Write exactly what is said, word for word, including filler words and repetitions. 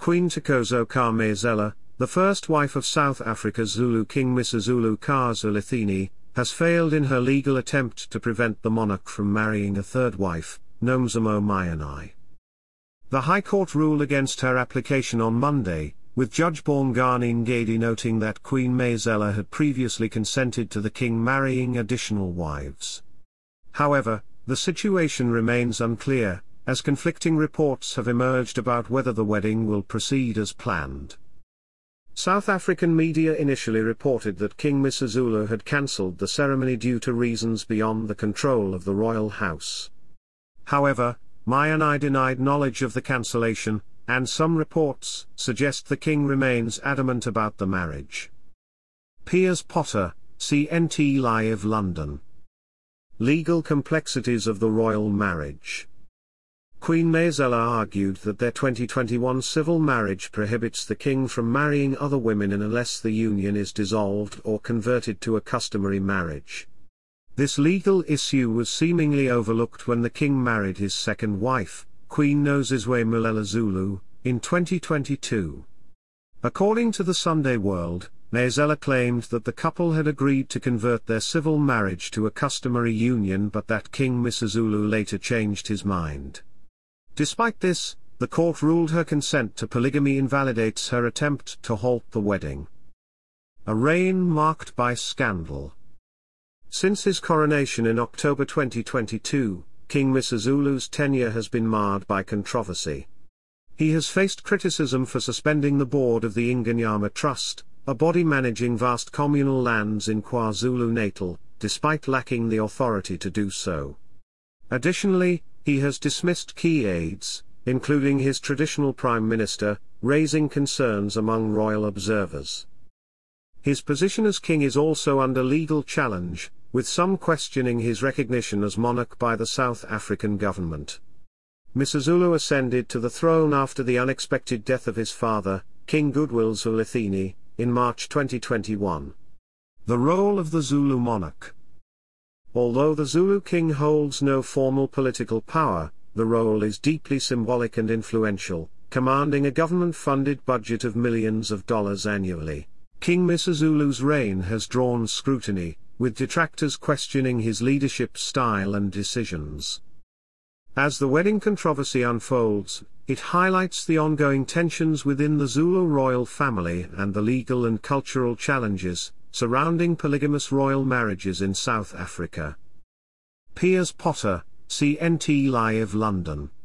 Queen Thokoza Kamezela, the first wife of South Africa's Zulu king Misuzulu ka Zwelithini, has failed in her legal attempt to prevent the monarch from marrying a third wife, Nomzamo Mayanai. The High Court ruled against her application on Monday, with Judge Bongani Ngedi noting that Queen Mayzela had previously consented to the king marrying additional wives. However, the situation remains unclear, as conflicting reports have emerged about whether the wedding will proceed as planned. South African media initially reported that King Misuzulu had cancelled the ceremony due to reasons beyond the control of the royal house. However, Mayanai denied knowledge of the cancellation, and some reports suggest the king remains adamant about the marriage. Piers Potter, C N T Live London. Legal complexities of the royal marriage. Queen Mayzela argued that their twenty twenty-one civil marriage prohibits the king from marrying other women unless the union is dissolved or converted to a customary marriage. This legal issue was seemingly overlooked when the king married his second wife, Queen Nozizwe Mulela Zulu, in twenty twenty-two. According to the Sunday World, Mayzela claimed that the couple had agreed to convert their civil marriage to a customary union but that King Misuzulu later changed his mind. Despite this, the court ruled her consent to polygamy invalidates her attempt to halt the wedding. A reign marked by scandal. Since his coronation in October twenty twenty-two, King Misuzulu's tenure has been marred by controversy. He has faced criticism for suspending the board of the Inganyama Trust, a body managing vast communal lands in KwaZulu-Natal, despite lacking the authority to do so. Additionally, he has dismissed key aides, including his traditional prime minister, raising concerns among royal observers. His position as king is also under legal challenge, with some questioning his recognition as monarch by the South African government. Misuzulu ascended to the throne after the unexpected death of his father, King Goodwill Zwelithini, in March twenty twenty-one. The role of the Zulu monarch. Although the Zulu king holds no formal political power, the role is deeply symbolic and influential, commanding a government-funded budget of millions of dollars annually. King Misuzulu's reign has drawn scrutiny, with detractors questioning his leadership style and decisions. As the wedding controversy unfolds, it highlights the ongoing tensions within the Zulu royal family and the legal and cultural challenges surrounding polygamous royal marriages in South Africa. Piers Potter, C N T Live London.